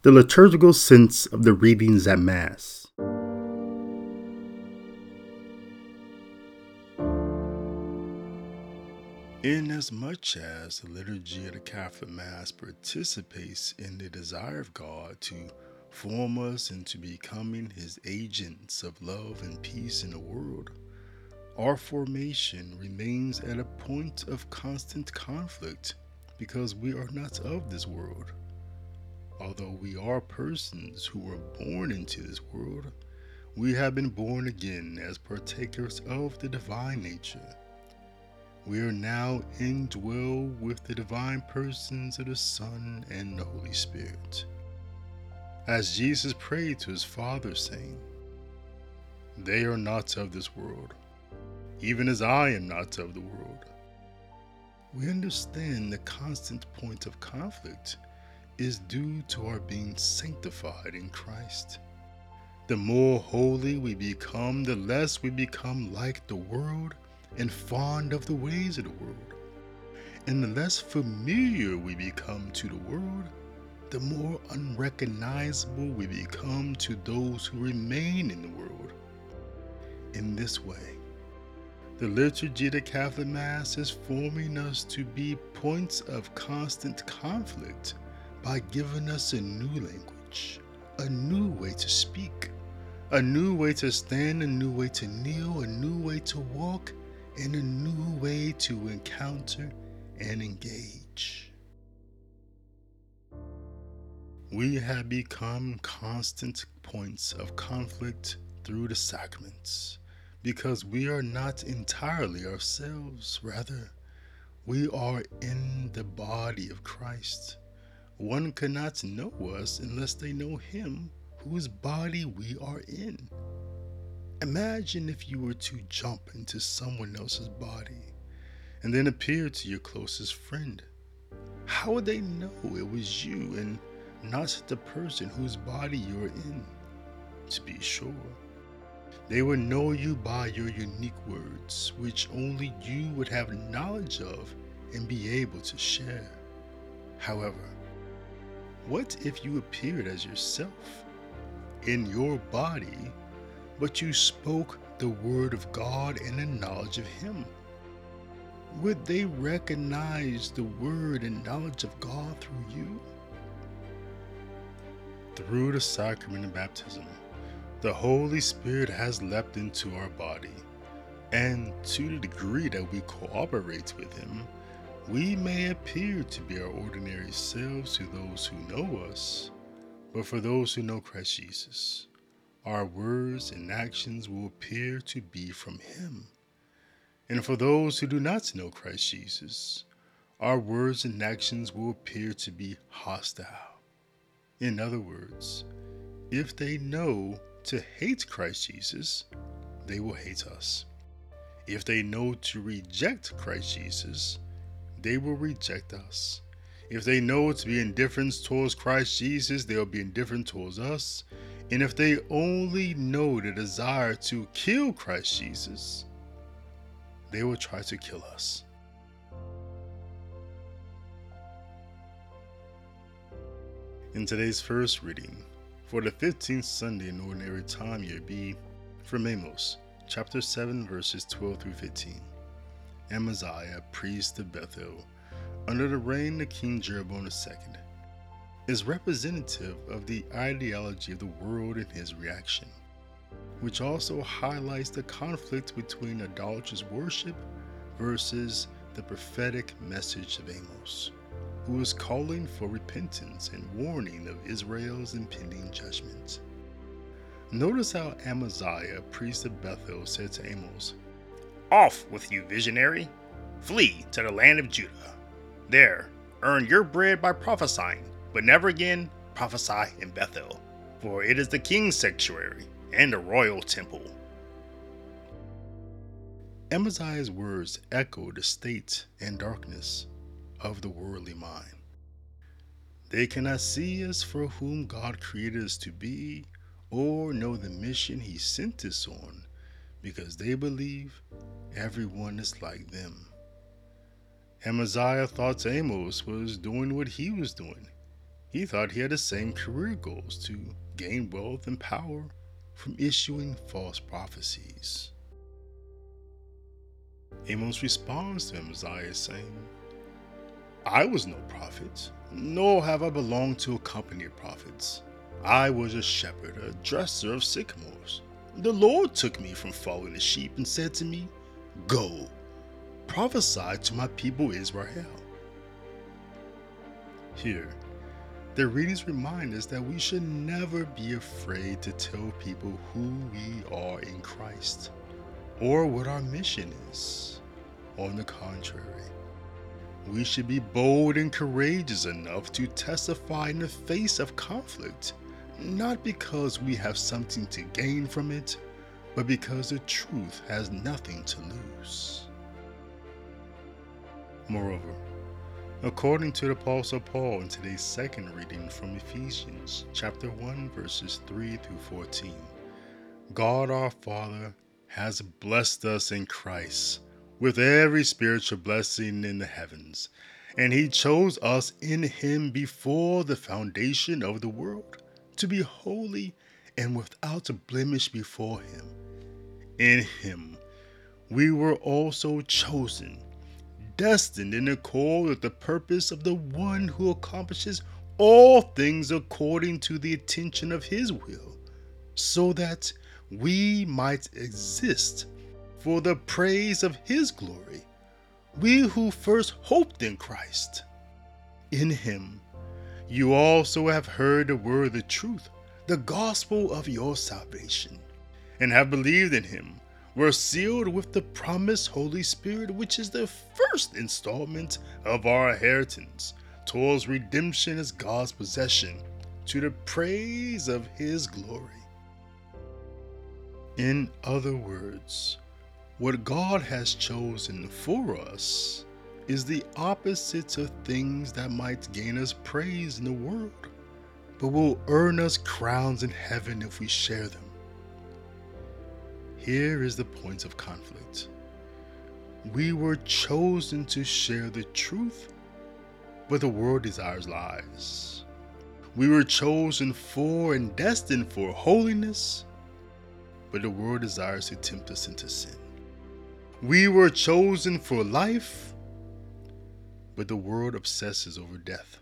The liturgical sense of the readings at Mass. Inasmuch as the liturgy of the Catholic Mass participates in the desire of God to form us into becoming His agents of love and peace in the world, our formation remains at a point of constant conflict because we are not of this world. Although we are persons who were born into this world, we have been born again as partakers of the divine nature. We are now indwelled with the divine persons of the Son and the Holy Spirit. As Jesus prayed to His Father, saying, "They are not of this world, even as I am not of the world." We understand the constant point of conflict is due to our being sanctified in Christ. The more holy we become, the less we become like the world and fond of the ways of the world. And the less familiar we become to the world, the more unrecognizable we become to those who remain in the world. In this way, the liturgy of the Catholic Mass is forming us to be points of constant conflict by giving us a new language, a new way to speak, a new way to stand, a new way to kneel, a new way to walk, and a new way to encounter and engage. We have become constant points of conflict through the sacraments because we are not entirely ourselves. Rather, we are in the body of Christ. One cannot know us unless they know Him whose body we are in. Imagine if you were to jump into someone else's body and then appear to your closest friend. How would they know it was you and not the person whose body you're in? To be sure, they would know you by your unique words, which only you would have knowledge of and be able to share. However, what if you appeared as yourself in your body, but you spoke the word of God and the knowledge of Him? Would they recognize the word and knowledge of God through you? Through the sacrament of baptism, the Holy Spirit has leapt into our body, and to the degree that we cooperate with Him, we may appear to be our ordinary selves to those who know us, but for those who know Christ Jesus, our words and actions will appear to be from Him. And for those who do not know Christ Jesus, our words and actions will appear to be hostile. In other words, if they know to hate Christ Jesus, they will hate us. If they know to reject Christ Jesus, they will reject us. If they know to be indifferent towards Christ Jesus, they will be indifferent towards us. And if they only know the desire to kill Christ Jesus, they will try to kill us. In today's first reading, for the 15th Sunday in Ordinary Time Year B, from Amos, chapter 7, verses 12 through 15. Amaziah, priest of Bethel, under the reign of King Jeroboam II, is representative of the ideology of the world and his reaction, which also highlights the conflict between idolatrous worship versus the prophetic message of Amos, who is calling for repentance and warning of Israel's impending judgment. Notice how Amaziah, priest of Bethel, said to Amos, "Off with you, visionary! Flee to the land of Judah. There, earn your bread by prophesying, but never again prophesy in Bethel, for it is the king's sanctuary and the royal temple." Amaziah's words echo the state and darkness of the worldly mind. They cannot see us for whom God created us to be, or know the mission He sent us on, because they believe everyone is like them. Amaziah thought Amos was doing what he was doing. He thought he had the same career goals to gain wealth and power from issuing false prophecies. Amos responds to Amaziah saying, I was no prophet, nor have I belonged to a company of prophets. I was a shepherd, a dresser of sycamores. The Lord took me from following the sheep and said to me, Go, prophesy to my people Israel. Here, the readings remind us that we should never be afraid to tell people who we are in Christ or what our mission is. On the contrary, we should be bold and courageous enough to testify in the face of conflict, not because we have something to gain from it, but because the truth has nothing to lose. Moreover, according to the Apostle Paul in today's second reading from Ephesians chapter 1 verses 3 through 14, God our Father has blessed us in Christ with every spiritual blessing in the heavens, and he chose us in him before the foundation of the world to be holy and without blemish before him. In him we were also chosen, destined in accord with the purpose of the one who accomplishes all things according to the intention of his will, so that we might exist for the praise of his glory, we who first hoped in Christ. In him you also have heard the word of the truth, the gospel of your salvation, and have believed in him, were sealed with the promised Holy Spirit, which is the first installment of our inheritance towards redemption as God's possession, to the praise of his glory. In other words, what God has chosen for us is the opposite of things that might gain us praise in the world, but will earn us crowns in heaven if we share them. Here is the point of conflict. We were chosen to share the truth, but the world desires lies. We were chosen for and destined for holiness, but the world desires to tempt us into sin. We were chosen for life, but the world obsesses over death.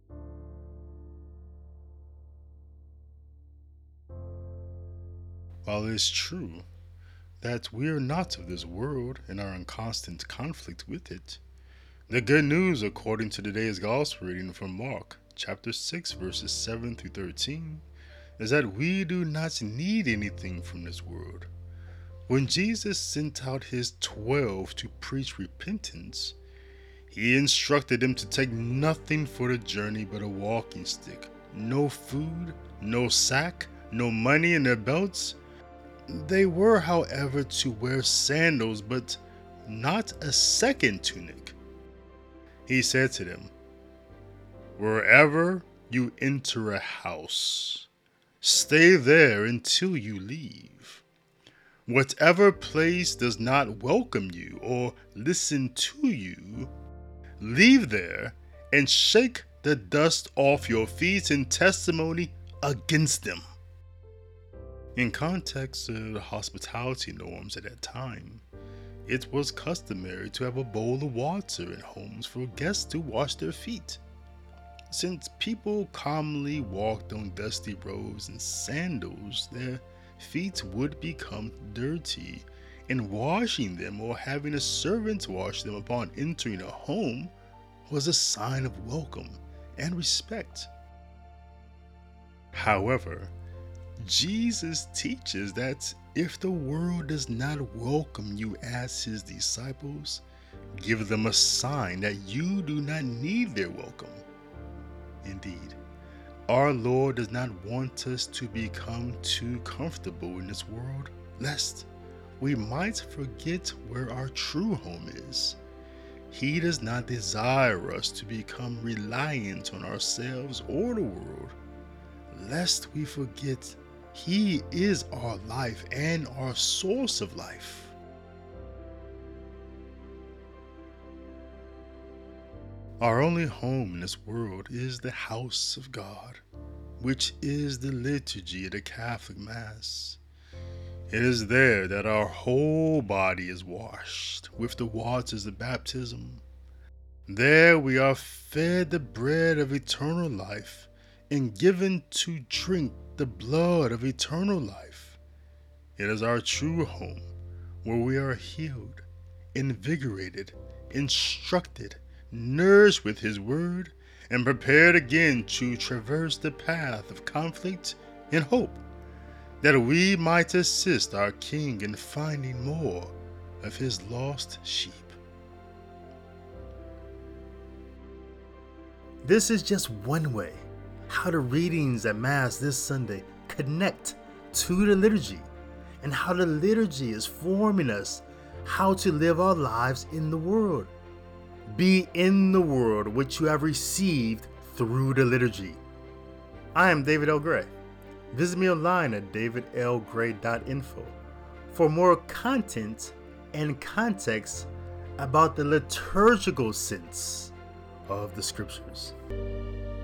While it is true that we are not of this world and are in constant conflict with it, the good news according to today's gospel reading from Mark chapter 6 verses 7 through 13 is that we do not need anything from this world. When Jesus sent out his 12 to preach repentance, he instructed them to take nothing for the journey but a walking stick, no food, no sack, no money in their belts. They were, however, to wear sandals, but not a second tunic. He said to them, Wherever you enter a house, stay there until you leave. Whatever place does not welcome you or listen to you, leave there and shake the dust off your feet in testimony against them. In context of the hospitality norms at that time, it was customary to have a bowl of water in homes for guests to wash their feet. Since people commonly walked on dusty roads in sandals, their feet would become dirty, and washing them or having a servant wash them upon entering a home was a sign of welcome and respect. However, Jesus teaches that if the world does not welcome you as his disciples, give them a sign that you do not need their welcome. Indeed, our Lord does not want us to become too comfortable in this world, lest we might forget where our true home is. He does not desire us to become reliant on ourselves or the world, lest we forget he is our life and our source of life. Our only home in this world is the house of God, which is the liturgy of the Catholic Mass. It is there that our whole body is washed with the waters of baptism. There we are fed the bread of eternal life and given to drink the blood of eternal life. It is our true home where we are healed, invigorated, instructed, nourished with His Word, and prepared again to traverse the path of conflict and hope, that we might assist our King in finding more of His lost sheep. This is just one way how the readings at Mass this Sunday connect to the liturgy, and how the liturgy is forming us how to live our lives in the world. Be in the world which you have received through the liturgy. I am David L. Gray. Visit me online at davidlgray.info for more content and context about the liturgical sense of the Scriptures.